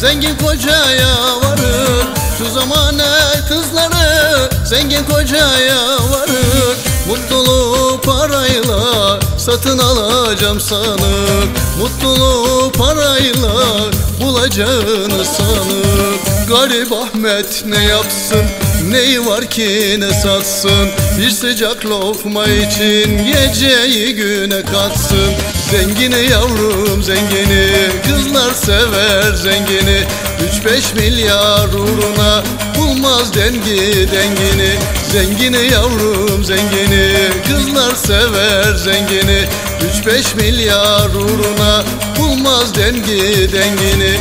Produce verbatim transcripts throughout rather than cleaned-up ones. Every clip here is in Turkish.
zengin kocaya varır. Şu zamane kızları zengin kocaya varır. Mutluluğu parayla satın alacağım sanır. Mutluluğu parayla bulacağını sanır. Garip Ahmet ne yapsın, neyi var ki ne satsın? Bir sıcak lokma için geceyi güne katsın. Zengini yavrum zengini, kızlar sever zengini. Üç beş milyar uğruna bulmaz dengi dengini. Zengini yavrum zengini, kızlar sever zengini. Üç beş milyar uğruna bulmaz dengi dengini.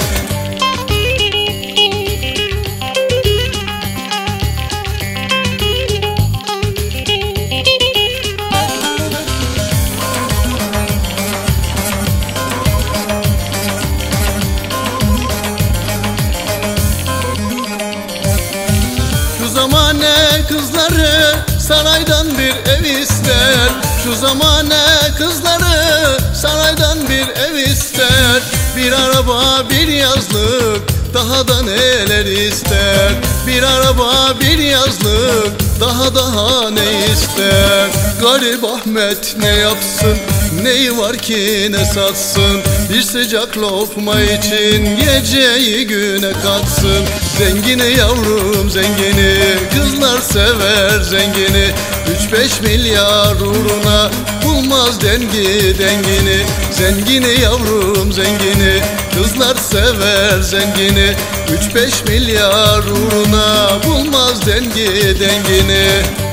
Şu zamane kızları saraydan bir ev ister. Şu zamane kızları saraydan bir ev ister. Bir araba bir yazlık daha da neler ister. Bir araba bir yazlık daha daha ne ister. Garip Ahmet ne yapsın, neyi var ki ne satsın? Bir sıcak lokma için geceyi güne katsın. Zengini yavrum zengini, kızlar sever zengini. Üç beş milyar uğruna bulmaz dengi dengini. Zengini yavrum zengini, kızlar sever zengini. Üç beş milyar uğruna bulmaz dengi dengini.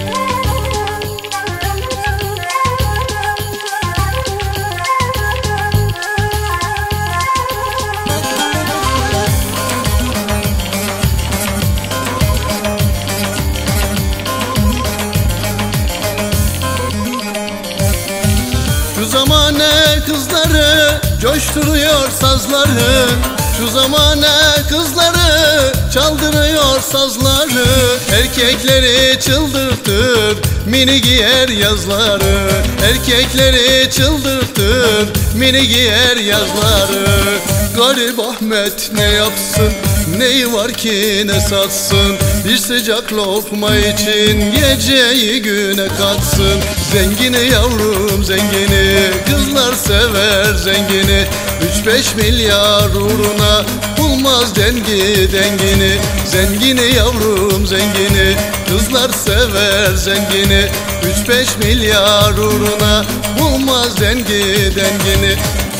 Şu zamane kızları coşturuyor sazları. Şu zamane kızları çaldırıyor sazları. Erkekleri çıldırtır mini giyer yazları. Erkekleri çıldırtır mini giyer yazları. Garip Ahmet ne yapsın, neyi var ki ne satsın? Bir sıcak lokma için geceyi güne katsın. Zengini yavrum zengini, kızlar sever zengini. Üç beş milyar uğruna bulmaz dengi dengini. Zengini yavrum zengini, kızlar sever zengini. Üç beş milyar uğruna bulmaz dengi dengini.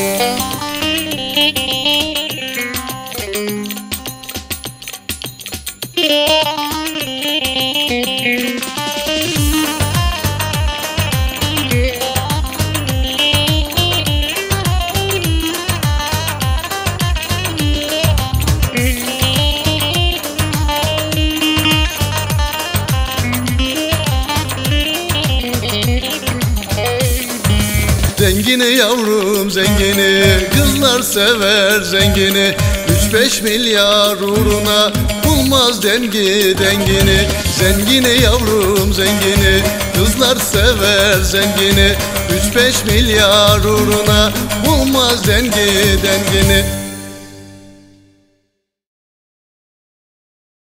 Zengini yavrum zengini, kızlar sever zengini. Üç beş milyar uğruna bulmaz dengi dengini. Zengini yavrum zengini, kızlar sever zengini. Üç beş milyar uğruna bulmaz dengi dengini.